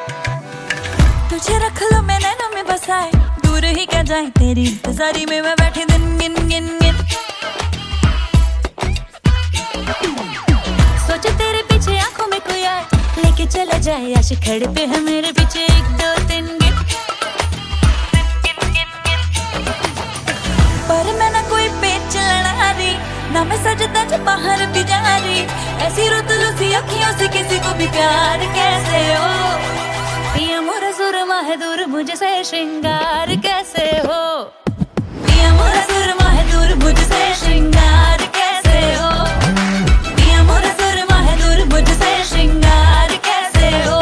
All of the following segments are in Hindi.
तुझे रख लो मैं नैनों में बसाए, दूर ही क्या जाए तेरी इंतजारी में मैं बैठी दिन गिन गिन गिन। सोचो तेरे पीछे आंखों में कोई आए, लेके चला जाए आशिक खड़े पे है मेरे पीछे 1 2 3 गिन। पर मैं ना कोई पेच लड़ा रही, ना मैं सजदा जो बाहर भी जा रही, ऐसी रुतलू सी अखियों से किसी को भी प्यार कैसे हो। पिया मोरा सुरमा है दूर मुझसे श्रृंगार कैसे हो, पिया मोरा सुरमा है दूर मुझसे श्रृंगार कैसे हो, पिया मोरा सुरमा है दूर मुझसे श्रृंगार कैसे हो।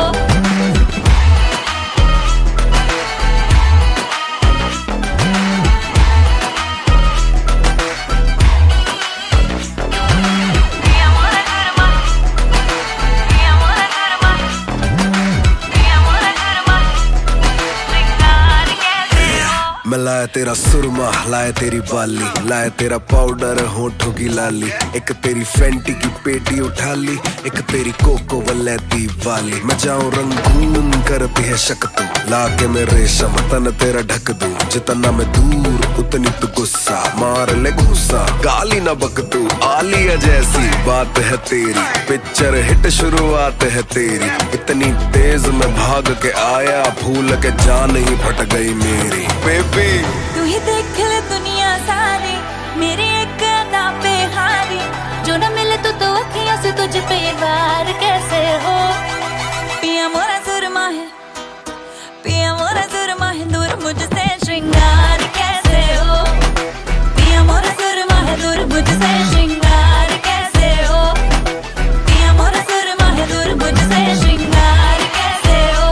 मैं लाया तेरा सुरमा, लाया तेरी बाली, लाया तेरा पाउडर होठों की लाली, एक तेरी फैंटी की पेटी उठा ली, एक तेरी कोको वलैती वाली। मैं जाऊं रंगून करती है शक तू, लाके मैं रेशम तन तेरा ढक दूं, जितना मैं दूर उतनी तू गुस्सा, मार ले घूसा गाली ना बक तू। आलिया जैसी बात है तेरी, पिक्चर हिट शुरुआत है तेरी, इतनी तेज मैं भाग के आया, भूल के जान ही फट गई मेरी। बेबी तू ही देख ले दुनिया सारी, मेरी एक अदा पे हारी, जो न मिले तो अखियों से तुझ पे वार कैसे हो। पिया मोरा सुरमा है, पिया मोरा सुरमा है दूर मुझसे श्रृंगार कैसे हो, पिया मोरा सुरमा है दूर मुझसे श्रृंगार कैसे हो, पिया मोरा सुरमा है दूर मुझसे श्रृंगार कैसे हो।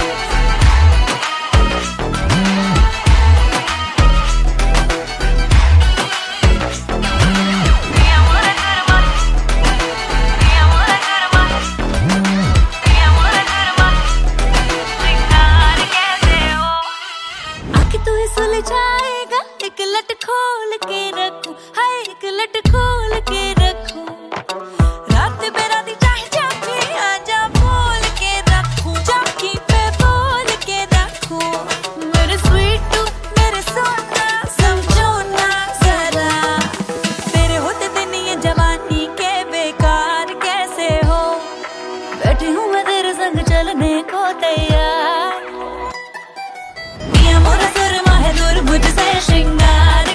जाएगा एक लट खोल के रखूं, हाय एक लट खोल के रखूं, रात बेराती चाहे जाके आजा बोल के रखूं, जाकी पे बोल के रखूं। मेरे स्वीट मेरे सोना समझो ना जरा, तेरे होते दिन ये जवानी के बेकार कैसे हो। बैठी हूँ मैं तेरे संग चलने को तैयार, पिया मोरा सुरमा है दूर मुझसे श्रृंगार